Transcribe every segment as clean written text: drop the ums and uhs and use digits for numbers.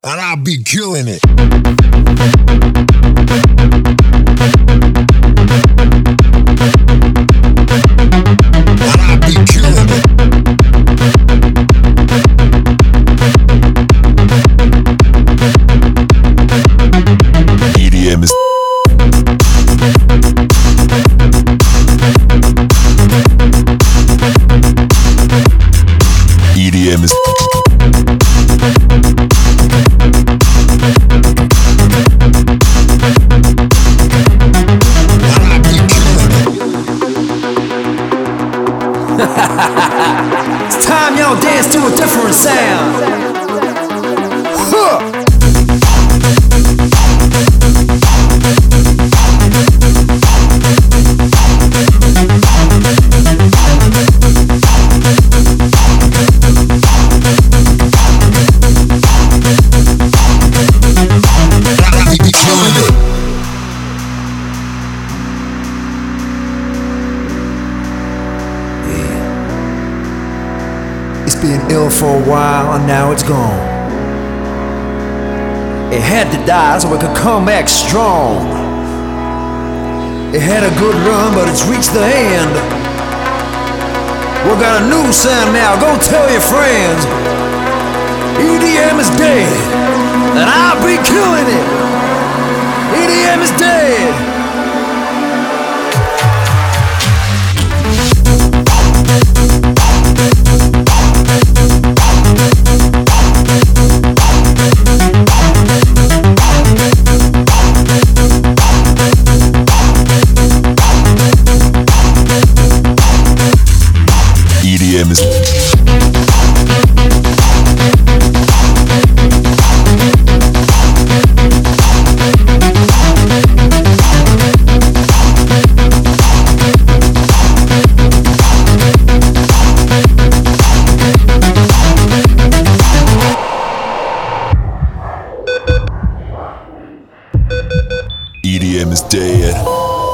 and I'll be killing it. And I'll be killing it. EDM is EDM is It's time y'all dance to a different sound. It's been ill for a while and now it's gone. It had to die so it could come back strong. It had a good run but it's reached the end. We got a new sound now, go tell your friends. EDM is dead and I'll be killing it. EDM is dead. EDM is EDM is dead.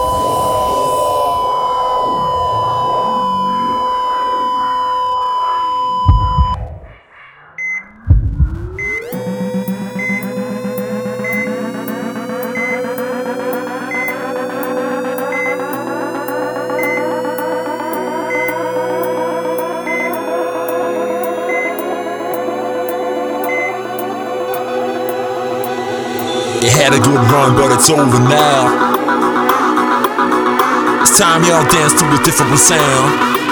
It had a good run, but it's over now. It's time y'all dance to a different sound.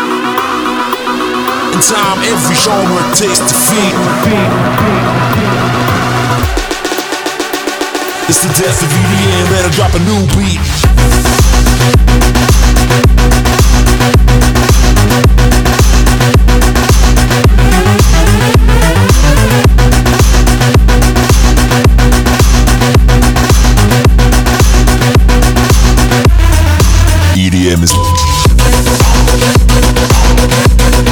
In time, every genre takes defeat. It's the death of EDM, better drop a new beat. EDM is